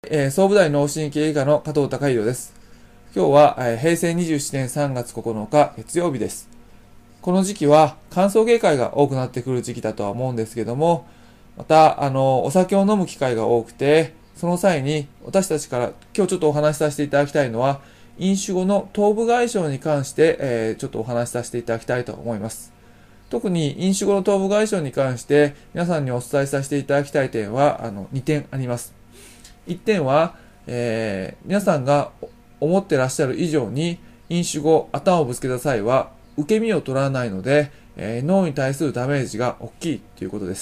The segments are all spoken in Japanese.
総武大脳神経外科の加藤孝弘です。今日は、平成27年3月9日月曜日です。この時期は歓送迎会が多くなってくる時期だとは思うんですけども、また、お酒を飲む機会が多くて、その際に私たちから今日ちょっとお話しさせていただきたいのは、飲酒後の頭部外傷に関して、ちょっとお話しさせていただきたいと思います。特に飲酒後の頭部外傷に関して皆さんにお伝えさせていただきたい点は2点あります。1点は、皆さんが思ってらっしゃる以上に飲酒後頭をぶつけた際は受け身を取らないので、脳に対するダメージが大きいということです。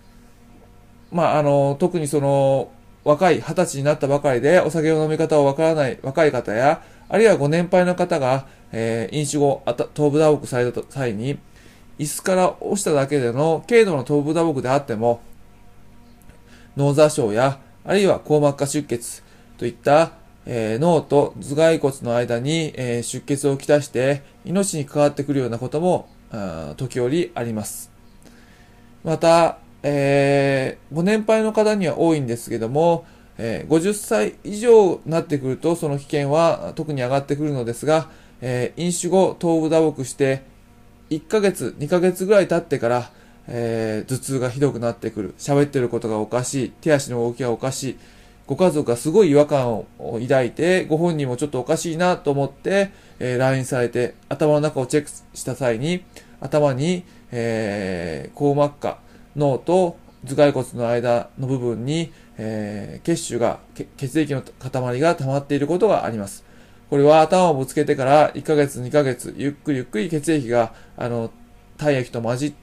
特に若い20歳になったばかりでお酒の飲み方をわからない若い方や、あるいはご年配の方が、飲酒後頭部打撲された際に椅子から落ちただけでの軽度の頭部打撲であっても脳挫傷やあるいは硬膜下出血といった、脳と頭蓋骨の間に、出血をきたして命に関わってくるようなことも時折あります。また、ご年配の方には多いんですけども、50歳以上になってくるとその危険は特に上がってくるのですが、飲酒後頭部打撲して1ヶ月、2ヶ月ぐらい経ってから、頭痛がひどくなってくる。喋ってることがおかしい。手足の動きがおかしい。ご家族がすごい違和感を抱いて、ご本人もちょっとおかしいなと思って、来院されて、頭の中をチェックした際に、頭に、硬膜下、脳と頭蓋骨の間の部分に、血腫が、血液の塊が溜まっていることがあります。これは頭をぶつけてから1ヶ月、2ヶ月、ゆっくり血液が、体液と混じって、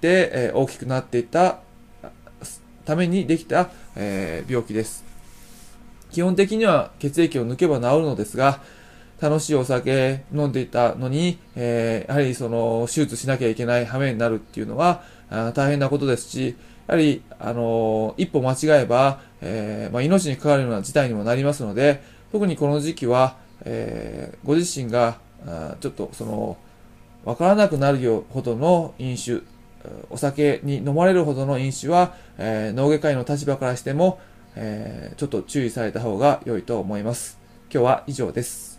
大きくなっていったためにできた、病気です。基本的には血液を抜けば治るのですが、楽しいお酒飲んでいたのに、やはり手術しなきゃいけない羽目になるっていうのは大変なことですし、やはり、一歩間違えば、命に関わるような事態にもなりますので、特にこの時期は、ご自身がちょっとわからなくなるほどの飲酒、お酒に飲まれるほどの飲酒は、脳外科医の立場からしても、ちょっと注意された方が良いと思います。今日は以上です。